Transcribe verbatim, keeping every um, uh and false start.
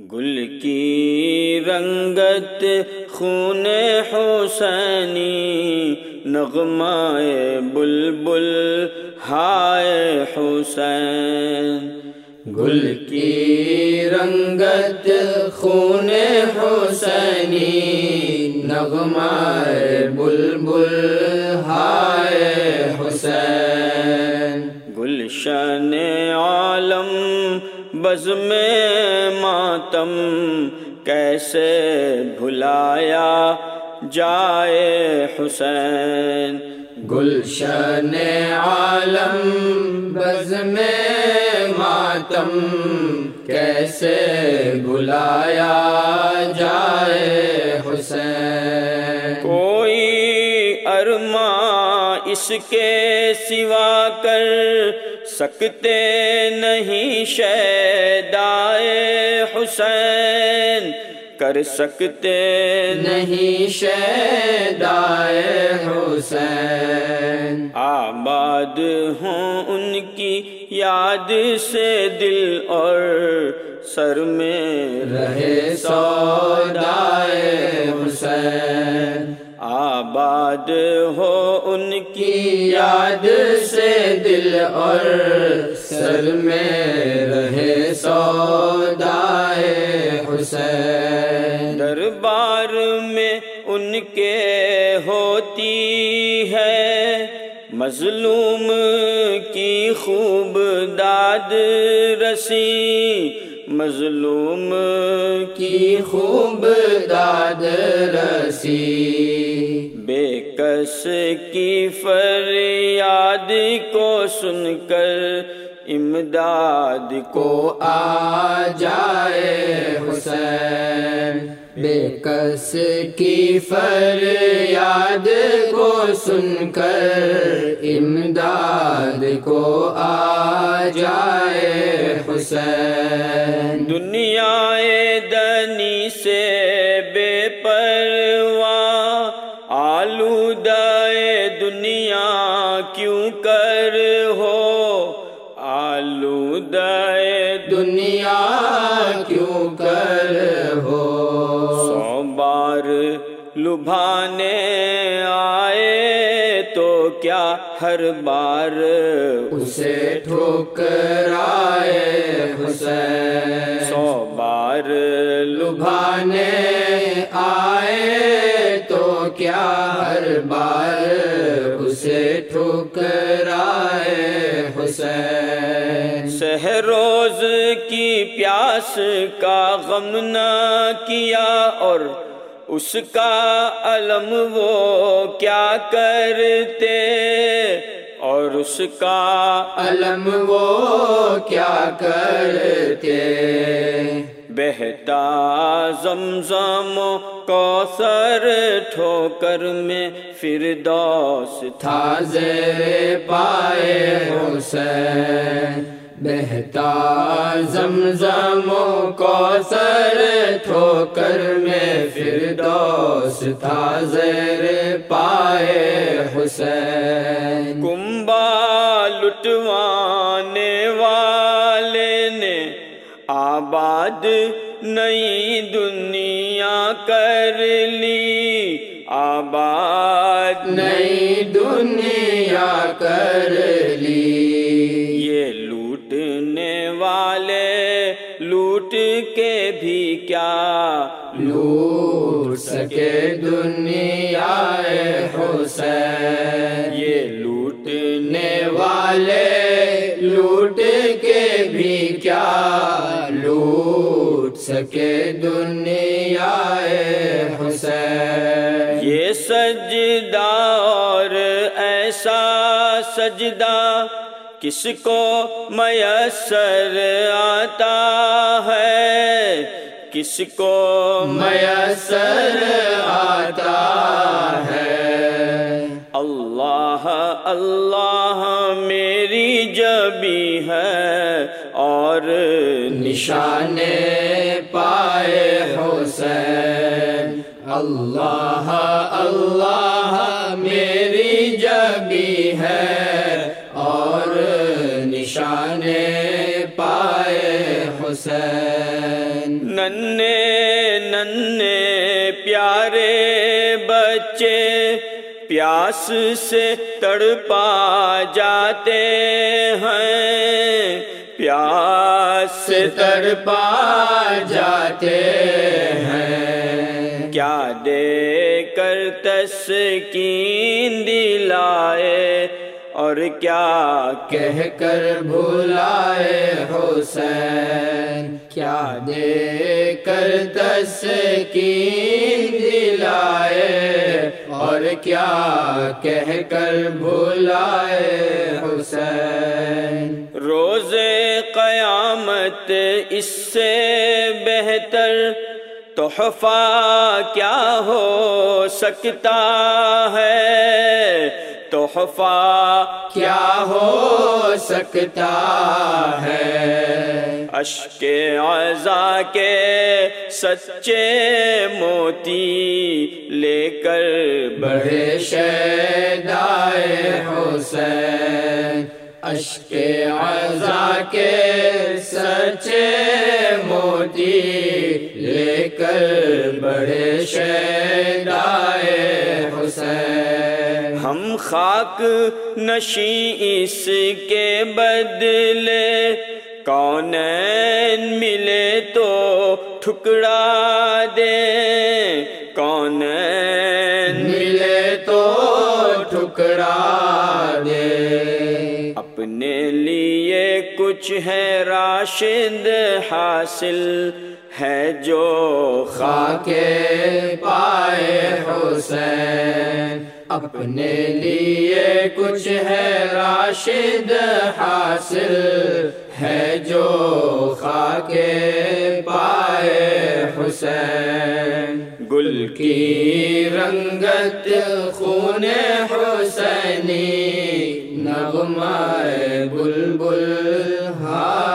گل کی رنگت خون حسینی، نغمہ بلبل ہائے حسین۔ گل کی رنگت خون حسینی، نغمہ بلبل ہائے حسین۔ گلشن عالم بزم ماتم، کیسے بھلایا جائے حسین۔ گلشن عالم بزم ماتم، کیسے بھلایا جائے حسین۔ کوئی ارماں اس کے سوا کر سکتے نہیں شیدائے حسین، کر سکتے نہیں شیدائے حسین۔ آباد ہوں ان کی یاد سے دل اور سر میں رہے سودائے حسین۔ آباد ہو ان کی یاد سے دل اور سر میں رہے سودائے حسین۔ دربار میں ان کے ہوتی ہے مظلوم کی خوب داد رسی، مظلوم کی خوب داد رسی۔ بے کس کی فریاد کو سن کر امداد کو آ جائے حسین۔ بے کس کی فریاد کو سن کر امداد کو آ جائے حسین۔ دنیا دنی سے بے پرواہ، آلودہ دنیا کیوں کر ہو، آلودہ دنیا کیوں کر ہو۔ سو بار لبھانے آئے تو کیا ہر بار اسے ٹھکرائے حسین۔ سو بار لبھانے آئے تو کیا ہر بار اسے ٹھکرائے حسین۔ سہ روز کی پیاس کا غم نہ کیا، اور اس کا علم وہ کیا کرتے، اور اس کا علم وہ کیا کرتے۔ بہتا زمزم و کوثر ٹھوکر میں فردوس تھا زیر پائے حسین۔ بہتا زمزم و کوثر ٹھوکر میں فردوس تھا زیر پائے حسین۔ کنبا لٹوانے والے نے آباد نئی دنیا کر لی، آباد نئی دنیا کر لی۔ یہ لوٹنے والے لوٹ کے بھی کیا لوٹ سکے دنیا حسین۔ یہ لوٹنے والے لوٹ کے بھی کیا لوٹ سکے دنیا حسین۔ یہ سجدہ اور ایسا سجدہ کس کو میسر آتا ہے، کس کو میسر آتا ہے۔ اللہ اللہ میری جبی ہے اور نشان پائے حسین۔ اللہ اللہ میری جبی ہے اور نشان پائے حسین۔ حسین. ننھے ننھے پیارے بچے پیاس سے تڑپا جاتے ہیں، پیاس سے تڑپا جاتے ہیں. کیا دے کر تسکین دلائے اور کیا کہہ کر بھلائے حسین. کیا دے کر تسکین دلائے اور کیا کہہ کر بھلائے حسین. روز قیامت اس سے بہتر تحفہ کیا ہو سکتا ہے، تحفہ کیا ہو سکتا ہے. اشک عزا کے سچے موتی لے کر بڑھے شیدائے حسین. اشک عزا کے سچے موتی لے کر بڑھے شیدائے حسین. ہم خاک نشیں اس کے بدلے کونین ملے تو ٹھکرا دیں، کونین ملے تو ٹھکرا دے. اپنے لیے کچھ ہے راشد حاصل ہے جو خاک پائے حسین. اپنے لیے کچھ ہے راشد حاصل ہے جو خاک پائے حسین. گل کی رنگت خون حسینی نغمہ بلبل ہا